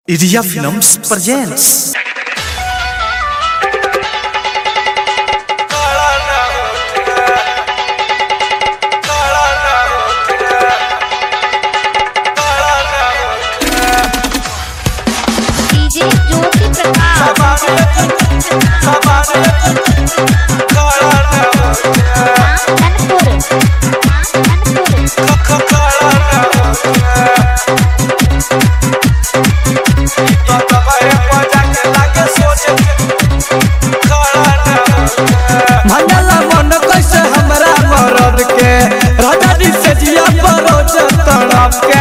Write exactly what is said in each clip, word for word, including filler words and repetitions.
Idea Films presents. DJ Jyoti Prakash मंडला मन कैसे हमरा मरद के राजा जी से जिया परोज तड़प के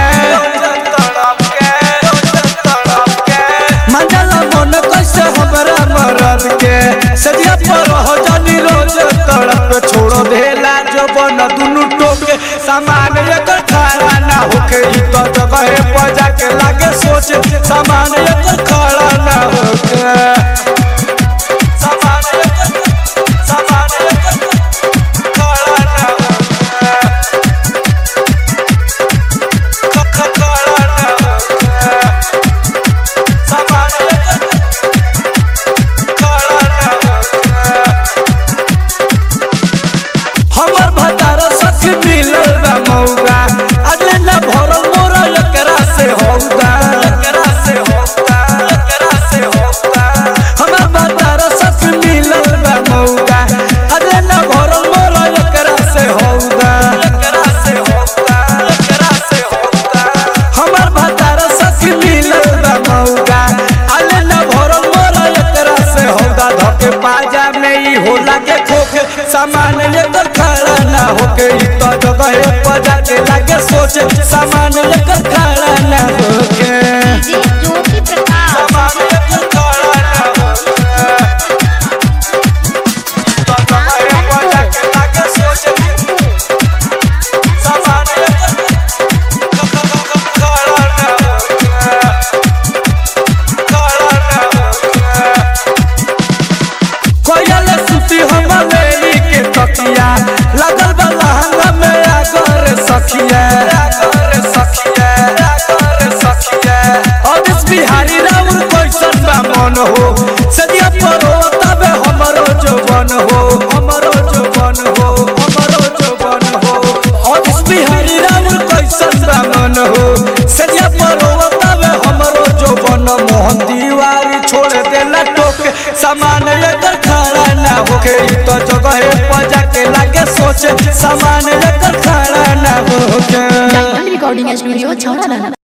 मंडला मन कैसे हमरा मरद के सजिया पर हो जानी रोज तड़प छोड़ो देला जो बन दुनु टोके सामान एक खड़ा ना होके ई तो जगह पर जाके लागे सोच सामान एक खड़ा ना होके हमर भतारा सख मिलल बा मौगा अगले न भरल मोरा एकरा से होगा एकरा से होगा एकरा से होगा हमर भतारा सख मिलल बा मौगा अगले न भरल मोरा एकरा से होगा एकरा से होगा एकरा से होगा हमर भतारा सख मिलल बा मौगा अगले न भरल मोरा एकरा से होगा धके पाजा में ई होला के खोखे सामान लेकर खड़ा ना होके ई तो जगह पर जाके लागे सोचे सामान लेकर खड़ा ना होके डीजे ज्योति प्रकाश सामान लेकर खड़ा ना होके तो जगह पर जाके लागे सोचे सामान लेकर खड़ा ना होके खड़ा ना होके कोयल सुती हम लेली के तकिया लगल बा लहंगा में आगर सखिया आगर सखिया आगर सखिया और इस बिहारी राउर कैसन बा मन हो सदिया पर हो तबे हमरो जवान हो हमरो जवान हो हमरो जवान हो और इस बिहारी राउर कैसन बा मन हो सदिया पर हो तबे हमरो जवान मोहन दीवारी छोड़ देला टोके सामान लेकर खड़ा ना होके ई तो जगह पर जाके लागे सोचे सामान लेकर खड़ा ना होके रिकॉर्डिंग स्टूडियो छौड़ा